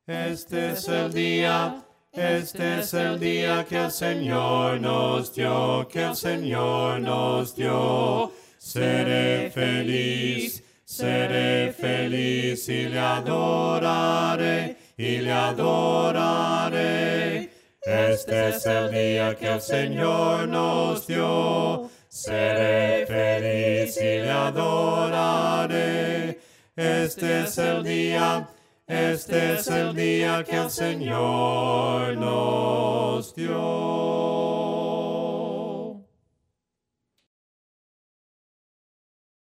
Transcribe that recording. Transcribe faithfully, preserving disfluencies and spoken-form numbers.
Este es el día, este es el día que el Señor nos dio, que el Señor nos dio. Seré feliz, seré feliz y le adoraré, y le adoraré. Este es el día que el Señor nos dio. Seré feliz y le adoraré. Este es el día, este es el día que el Señor nos dio.